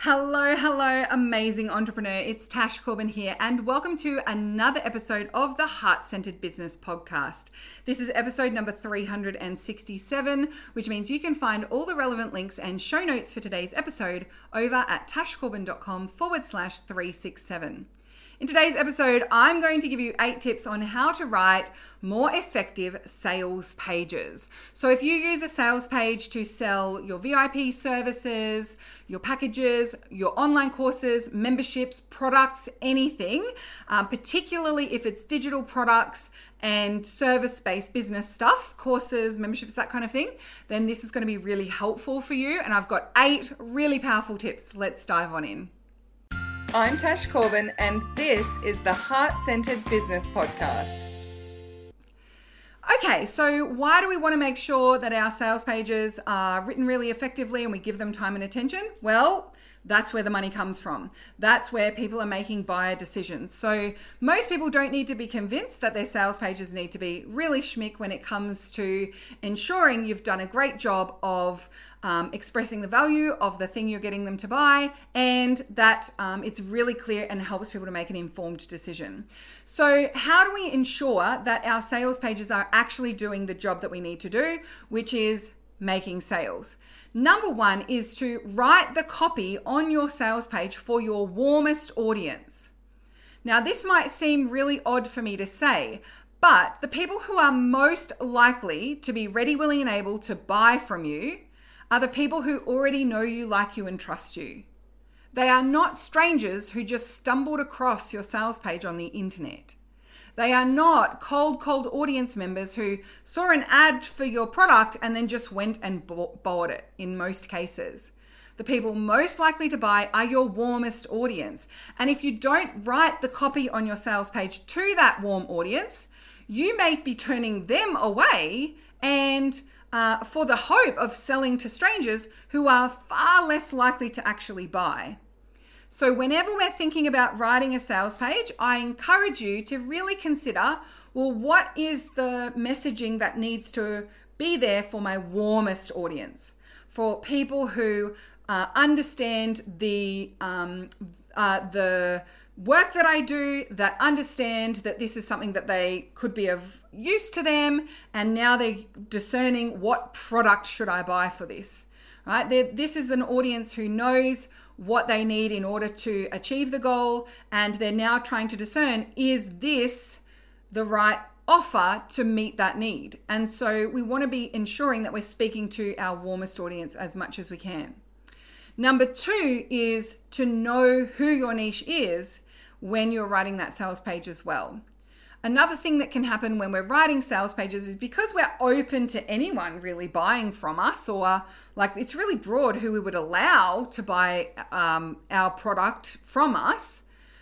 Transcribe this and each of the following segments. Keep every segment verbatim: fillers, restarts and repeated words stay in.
Hello, hello, amazing entrepreneur. It's Tash Corbin here, and welcome to another episode of the Heart Centered Business Podcast. This is episode number three hundred sixty-seven, which means you can find all the relevant links and show notes for today's episode over at tashcorbin.com forward slash 367. In today's episode, I'm going to give you eight tips on how to write more effective sales pages. So if you use a sales page to sell your V I P services, your packages, your online courses, memberships, products, anything, um, particularly if it's digital products and service-based business stuff, courses, memberships, that kind of thing, then this is going to be really helpful for you. And I've got eight really powerful tips. Let's dive on in. I'm Tash Corbin, and this is the Heart Centered Business Podcast. Okay, so why do we want to make sure that our sales pages are written really effectively and we give them time and attention? Well, that's where the money comes from. That's where people are making buyer decisions. So most people don't need to be convinced that their sales pages need to be really schmick when it comes to ensuring you've done a great job of um, expressing the value of the thing you're getting them to buy, and that um, it's really clear and helps people to make an informed decision. So how do we ensure that our sales pages are actually doing the job that we need to do, which is making sales? Number one is to write the copy on your sales page for your warmest audience. Now, this might seem really odd for me to say, but the people who are most likely to be ready, willing, and able to buy from you are the people who already know you, like you, and trust you. They are not strangers who just stumbled across your sales page on the internet. They are not cold, cold audience members who saw an ad for your product and then just went and bought it in most cases. The people most likely to buy are your warmest audience. And if you don't write the copy on your sales page to that warm audience, you may be turning them away and uh, for the hope of selling to strangers who are far less likely to actually buy. So whenever we're thinking about writing a sales page, I encourage you to really consider, well, what is the messaging that needs to be there for my warmest audience? For people who uh, understand the, um, uh, the work that I do, that understand that this is something that they could be of use to them, and now they're discerning what product should I buy for this, right? They're, this is an audience who knows what they need in order to achieve the goal, and they're now trying to discern, is this the right offer to meet that need? And so we want to be ensuring that we're speaking to our warmest audience as much as we can. Number two is to know who your niche is when you're writing that sales page as well. Another thing that can happen when we're writing sales pages is because we're open to anyone really buying from us, or like it's really broad who we would allow to buy um, our product from us,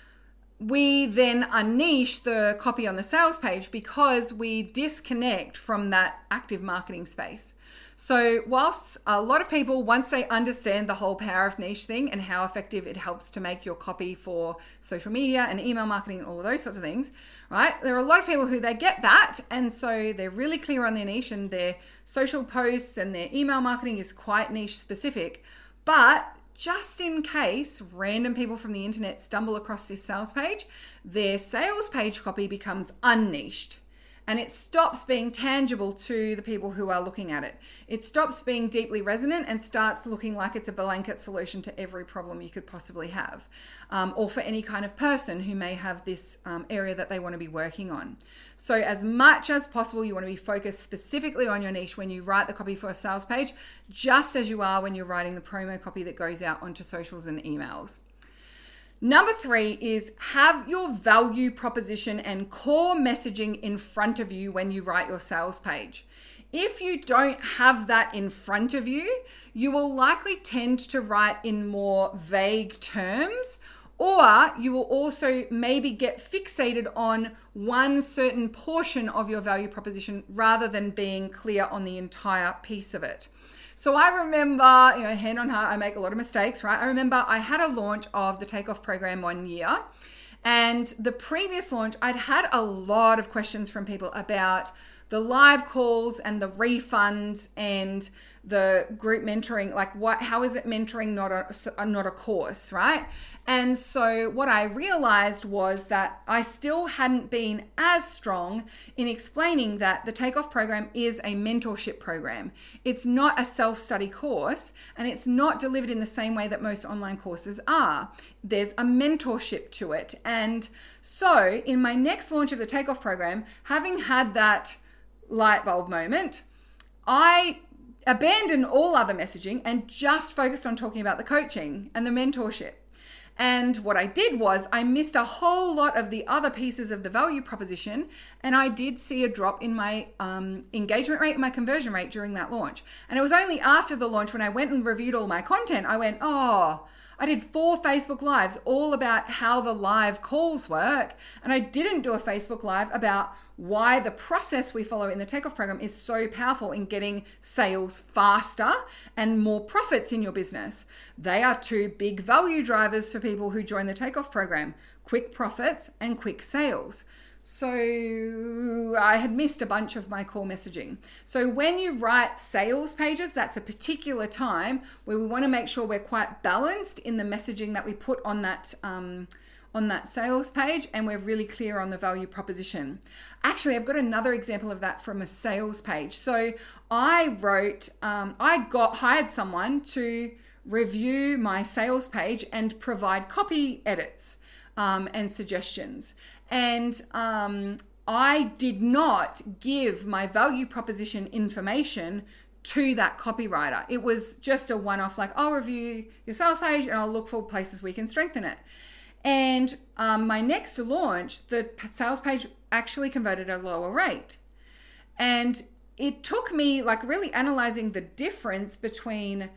we then unniche the copy on the sales page because we disconnect from that active marketing space. So whilst a lot of people, once they understand the whole power of niche thing and how effective it helps to make your copy for social media and email marketing and all of those sorts of things, right? There are a lot of people who they get that, and so they're really clear on their niche, and their social posts and their email marketing is quite niche specific. But just in case random people from the internet stumble across this sales page, their sales page copy becomes unniched. And it stops being tangible to the people who are looking at it. It stops being deeply resonant and starts looking like it's a blanket solution to every problem you could possibly have, um, or for any kind of person who may have this um, area that they want to be working on. So as much as possible, you want to be focused specifically on your niche when you write the copy for a sales page, just as you are when you're writing the promo copy that goes out onto socials and emails. Number three is have your value proposition and core messaging in front of you when you write your sales page. If you don't have that in front of you, you will likely tend to write in more vague terms, or you will also maybe get fixated on one certain portion of your value proposition rather than being clear on the entire piece of it. So I remember, you know, hand on heart, I make a lot of mistakes, right? I remember I had a launch of the Takeoff program one year, and the previous launch, I'd had a lot of questions from people about the live calls and the refunds and the group mentoring, like what, how is it mentoring, not a, not a course, right? And so what I realized was that I still hadn't been as strong in explaining that the Takeoff program is a mentorship program. It's not a self-study course, and it's not delivered in the same way that most online courses are. There's a mentorship to it. And so in my next launch of the Takeoff program, having had that light bulb moment, I abandoned all other messaging and just focused on talking about the coaching and the mentorship. And what I did was I missed a whole lot of the other pieces of the value proposition, and I did see a drop in my um, engagement rate and my conversion rate during that launch. And it was only after the launch, when I went and reviewed all my content, I went, oh, I did four Facebook Lives all about how the live calls work, and I didn't do a Facebook Live about why the process we follow in the Takeoff program is so powerful in getting sales faster and more profits in your business. They are two big value drivers for people who join the Takeoff program: quick profits and quick sales. So I had missed a bunch of my core messaging. So when you write sales pages, that's a particular time where we want to make sure we're quite balanced in the messaging that we put on that um, on that sales page, and we're really clear on the value proposition. Actually, I've got another example of that from a sales page. So I wrote, um, I got hired someone to review my sales page and provide copy edits um, and suggestions. And um, I did not give my value proposition information to that copywriter. It was just a one-off, like, I'll review your sales page and I'll look for places we can strengthen it. And um, my next launch, the sales page actually converted at a lower rate. And it took me like really analyzing the difference between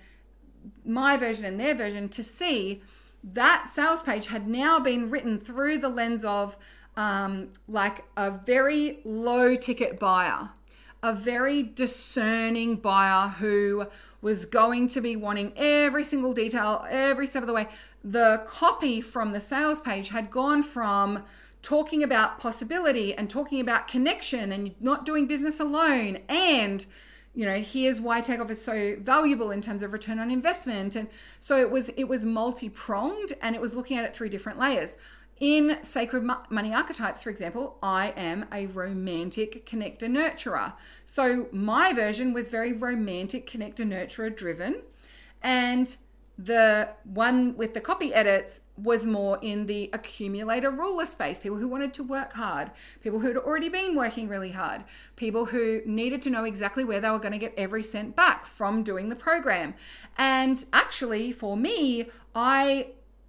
my version and their version to see that sales page had now been written through the lens of um, like a very low ticket buyer, a very discerning buyer who was going to be wanting every single detail, every step of the way. The copy from the sales page had gone from talking about possibility and talking about connection and not doing business alone, and you know, here's why Takeoff is so valuable in terms of return on investment. And so it was it was multi-pronged, and it was looking at it through different layers. In Sacred Money Archetypes, for example, I am a romantic connector nurturer. So my version was very romantic connector nurturer driven, and the one with the copy edits was more in the accumulator ruler space, people who wanted to work hard, people who had already been working really hard, people who needed to know exactly where they were going to get every cent back from doing the program. And actually, for me, I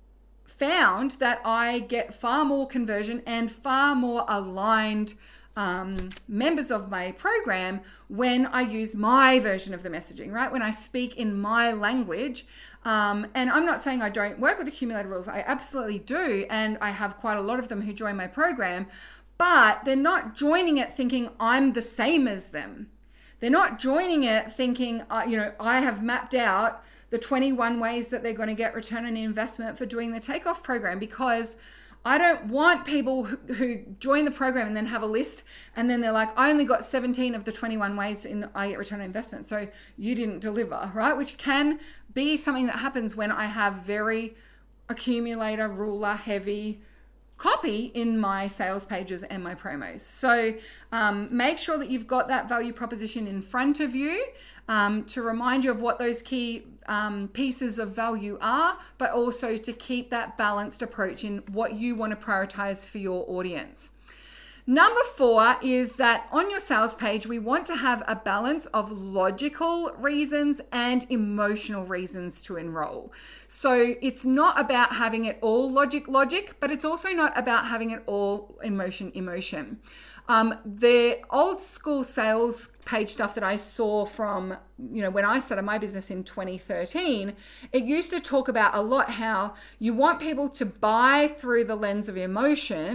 found that I get far more conversion and far more aligned Um, members of my program when I use my version of the messaging, right? When I speak in my language. Um, and I'm not saying I don't work with accumulator rules. I absolutely do. And I have quite a lot of them who join my program, but they're not joining it thinking I'm the same as them. They're not joining it thinking, uh, you know, I have mapped out the twenty-one ways that they're going to get return on investment for doing the Takeoff program, because I don't want people who, who join the program and then have a list and then they're like, I only got seventeen of the twenty-one ways in I get return on investment, so you didn't deliver, right? Which can be something that happens when I have very accumulator, ruler heavy copy in my sales pages and my promos. So um, make sure that you've got that value proposition in front of you um, to remind you of what those key um, pieces of value are, but also to keep that balanced approach in what you want to prioritize for your audience. Number four is that on your sales page, we want to have a balance of logical reasons and emotional reasons to enroll. So it's not about having it all logic, logic, but it's also not about having it all emotion, emotion. Um, the old school sales page stuff that I saw from, you know, when I started my business in twenty thirteen, it used to talk about a lot how you want people to buy through the lens of emotion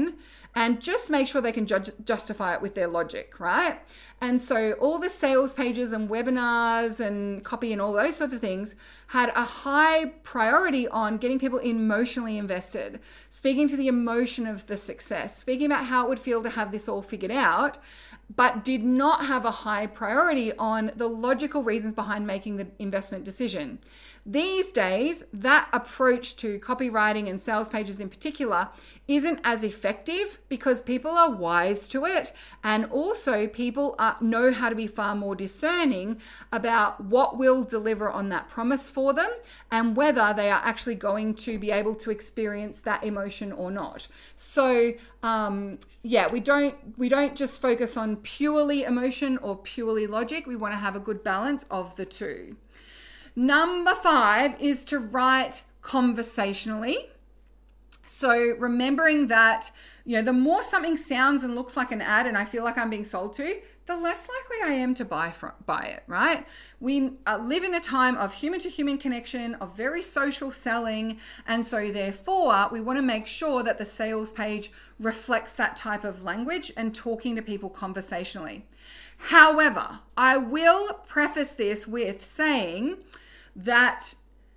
and just make sure they can judge, justify it with their logic, right? And so all the sales pages and webinars and copy and all those sorts of things had a high priority on getting people emotionally invested, speaking to the emotion of the success, speaking about how it would feel to have this all figured out, but did not have a high priority on the logical reasons behind making the investment decision. These days, that approach to copywriting and sales pages in particular isn't as effective because people are wise to it, and also people are, know how to be far more discerning about what will deliver on that promise for them and whether they are actually going to be able to experience that emotion or not. So um, yeah, we don't we don't just focus on purely emotion or purely logic. We want to have a good balance of the two. Number five is to write conversationally. So remembering that, you know, the more something sounds and looks like an ad and I feel like I'm being sold to, the less likely I am to buy from, buy it, right? We uh, live in a time of human-to-human connection, of very social selling, and so therefore we want to make sure that the sales page reflects that type of language and talking to people conversationally. However, I will preface this with saying that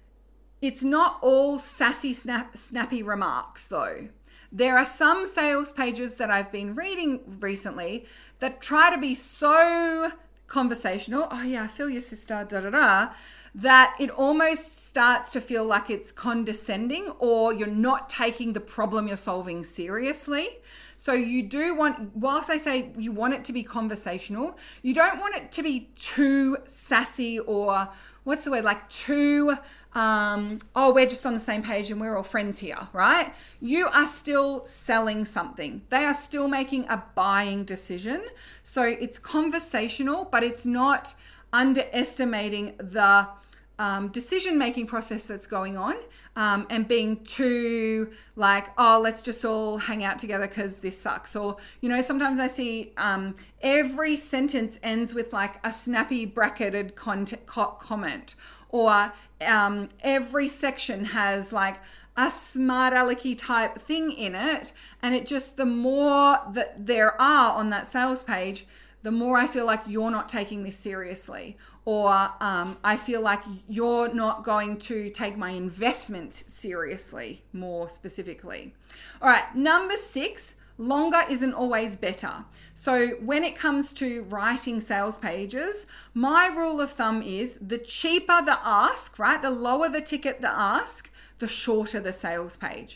it's not all sassy, snap, snappy remarks though. There are some sales pages that I've been reading recently that try to be so conversational, oh yeah, I feel your sister, da da da, that it almost starts to feel like it's condescending or you're not taking the problem you're solving seriously. So you do want, whilst I say you want it to be conversational, you don't want it to be too sassy or what's the word, like too, um, oh, we're just on the same page and we're all friends here, right? You are still selling something. They are still making a buying decision. So it's conversational, but it's not underestimating the um, decision-making process that's going on um, and being too like, oh, let's just all hang out together because this sucks. Or, you know, sometimes I see um, every sentence ends with like a snappy bracketed content, co- comment or um, every section has like a smart alecky type thing in it. And it just, the more that there are on that sales page, the more I feel like you're not taking this seriously, or um, I feel like you're not going to take my investment seriously, more specifically. All right, number six, longer isn't always better. So when it comes to writing sales pages, my rule of thumb is the cheaper the ask, right? The lower the ticket the ask, the shorter the sales page.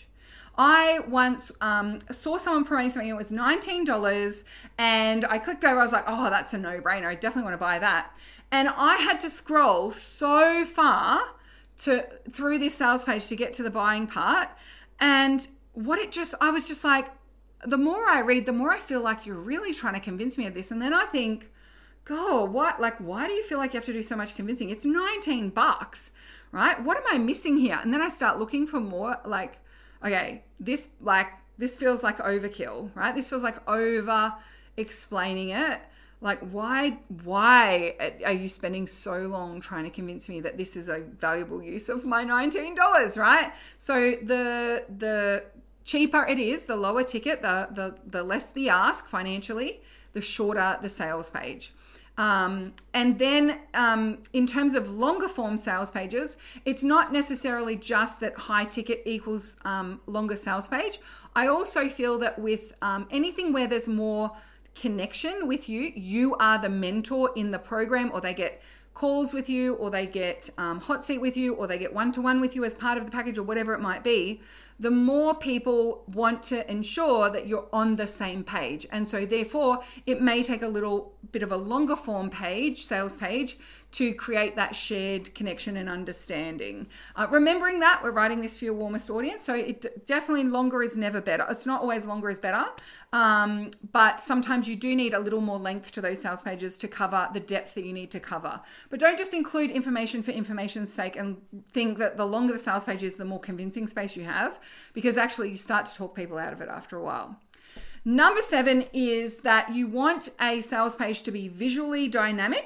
I once um, saw someone promoting something, it was nineteen dollars, and I clicked over, I was like, oh, that's a no-brainer, I definitely want to buy that. And I had to scroll so far to through this sales page to get to the buying part. And what it just, I was just like, the more I read, the more I feel like you're really trying to convince me of this. And then I think, God, what, like, why do you feel like you have to do so much convincing? It's nineteen bucks, right? What am I missing here? And then I start looking for more, like, okay, this like this feels like overkill, right? This feels like over explaining it. Like, why why are you spending so long trying to convince me that this is a valuable use of my nineteen dollars, right? So the the cheaper it is, the lower ticket, the the the less the ask financially, the shorter the sales page. Um, and then um, in terms of longer form sales pages, it's not necessarily just that high ticket equals um, longer sales page. I also feel that with um, anything where there's more connection with you, you are the mentor in the program, or they get calls with you, or they get um, hot seat with you, or they get one-to-one with you as part of the package, or whatever it might be, the more people want to ensure that you're on the same page. And so therefore, it may take a little bit of a longer form page, sales page, to create that shared connection and understanding. Uh, remembering that we're writing this for your warmest audience, so it definitely longer is never better. It's not always longer is better, um, but sometimes you do need a little more length to those sales pages to cover the depth that you need to cover. But don't just include information for information's sake and think that the longer the sales page is, the more convincing space you have, because actually you start to talk people out of it after a while. Number seven is that you want a sales page to be visually dynamic,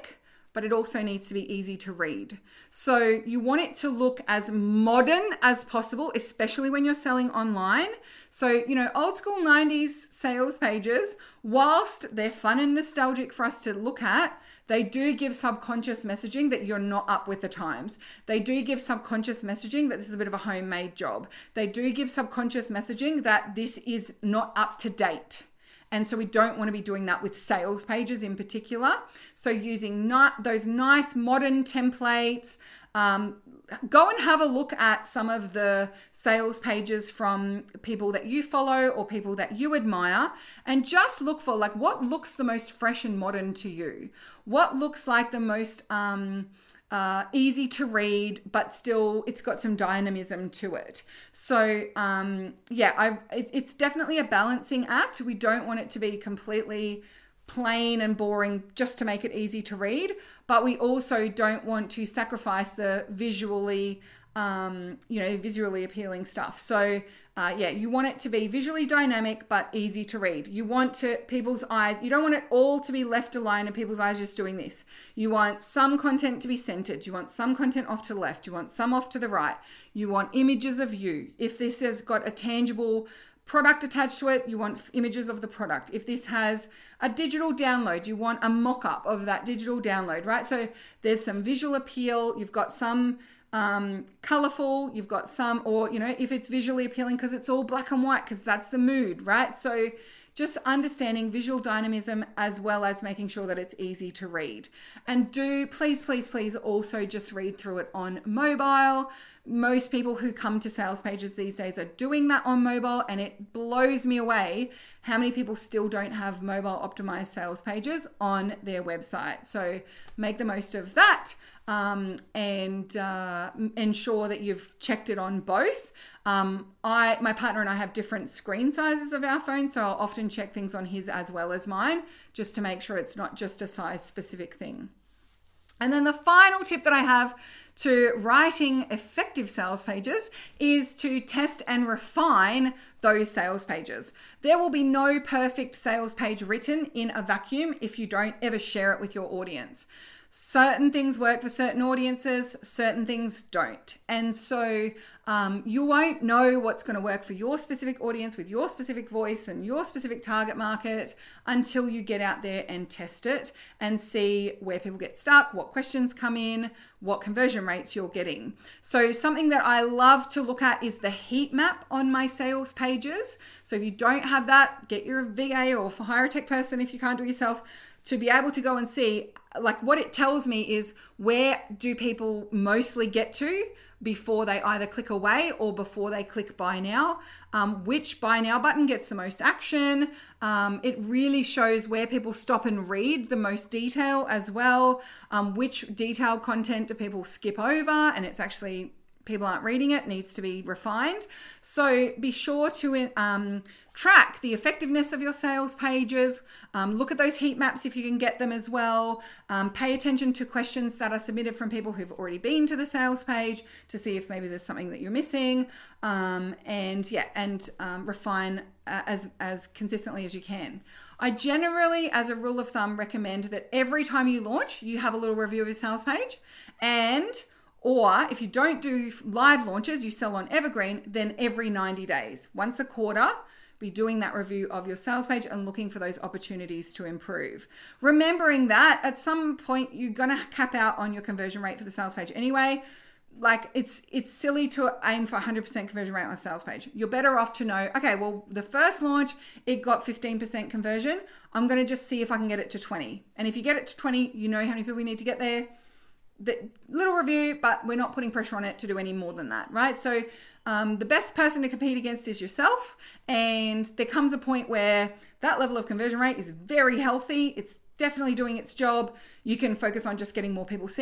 but it also needs to be easy to read. So you want it to look as modern as possible, especially when you're selling online. So, you know, old school nineties sales pages, whilst they're fun and nostalgic for us to look at, they do give subconscious messaging that you're not up with the times. They do give subconscious messaging that this is a bit of a homemade job. They do give subconscious messaging that this is not up to date. And so we don't want to be doing that with sales pages in particular. So using not those nice modern templates, um, go and have a look at some of the sales pages from people that you follow or people that you admire, and just look for like what looks the most fresh and modern to you. What looks like the most um, uh, easy to read, but still it's got some dynamism to it. So um, yeah, I've, it, it's definitely a balancing act. We don't want it to be completely plain and boring just to make it easy to read, but we also don't want to sacrifice the visually, um, you know, visually appealing stuff. So uh, yeah, you want it to be visually dynamic, but easy to read. You want to people's eyes, you don't want it all to be left aligned and people's eyes just doing this. You want some content to be centered. You want some content off to the left. You want some off to the right. You want images of you. If this has got a tangible product attached to it, you want images of the product. If this has a digital download, you want a mock-up of that digital download, right? So there's some visual appeal. You've got some um, colorful, you've got some, or, you know, if it's visually appealing because it's all black and white because that's the mood, right? So just understanding visual dynamism as well as making sure that it's easy to read. And do please, please, please also just read through it on mobile. Most people who come to sales pages these days are doing that on mobile, and it blows me away how many people still don't have mobile optimized sales pages on their website. So make the most of that. Um, and uh, ensure that you've checked it on both. Um, I, my partner and I have different screen sizes of our phones, so I'll often check things on his as well as mine, just to make sure it's not just a size specific thing. And then the final tip that I have to writing effective sales pages is to test and refine those sales pages. There will be no perfect sales page written in a vacuum if you don't ever share it with your audience. Certain things work for certain audiences, certain things don't. And so um, you won't know what's going to work for your specific audience with your specific voice and your specific target market until you get out there and test it and see where people get stuck, what questions come in, what conversion rates you're getting. So something that I love to look at is the heat map on my sales pages. So if you don't have that, get your V A or hire a tech person if you can't do it yourself, to be able to go and see, like, what it tells me is where do people mostly get to before they either click away or before they click buy now, um, which buy now button gets the most action. Um, it really shows where people stop and read the most detail as well, um, which detailed content do people skip over, and it's actually people aren't reading it, needs to be refined. So be sure to um, track the effectiveness of your sales pages. Um, look at those heat maps if you can get them as well. Um, pay attention to questions that are submitted from people who've already been to the sales page to see if maybe there's something that you're missing. Um, and yeah, and um, refine uh, as, as consistently as you can. I generally, as a rule of thumb, recommend that every time you launch, you have a little review of your sales page. And Or if you don't do live launches, you sell on Evergreen, then every ninety days, once a quarter, be doing that review of your sales page and looking for those opportunities to improve. Remembering that at some point you're going to cap out on your conversion rate for the sales page anyway. Like it's it's silly to aim for one hundred percent conversion rate on a sales page. You're better off to know, okay, well, the first launch, it got fifteen percent conversion. I'm going to just see if I can get it to twenty. And if you get it to twenty, you know how many people we need to get there. The little review, but we're not putting pressure on it to do any more than that, right? So um, the best person to compete against is yourself. And there comes a point where that level of conversion rate is very healthy. It's definitely doing its job. You can focus on just getting more people seeing it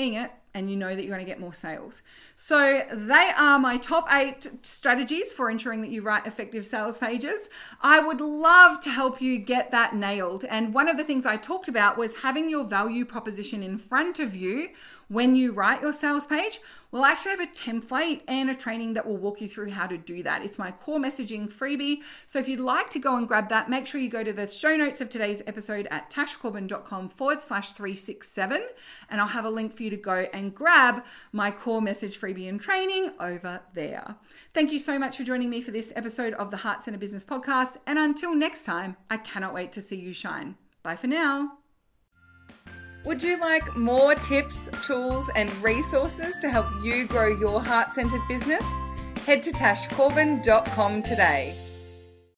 and you know that you're going to get more sales. So they are my top eight strategies for ensuring that you write effective sales pages. I would love to help you get that nailed. And one of the things I talked about was having your value proposition in front of you when you write your sales page. Well, I actually have a template and a training that will walk you through how to do that. It's my core messaging freebie. So if you'd like to go and grab that, make sure you go to the show notes of today's episode at tashcorbin.com forward slash 367. And I'll have a link for you to go and grab my core message freebie and training over there. Thank you so much for joining me for this episode of the Heart Center Business Podcast. And until next time, I cannot wait to see you shine. Bye for now. Would you like more tips, tools, and resources to help you grow your heart-centered business? Head to tash corbin dot com today.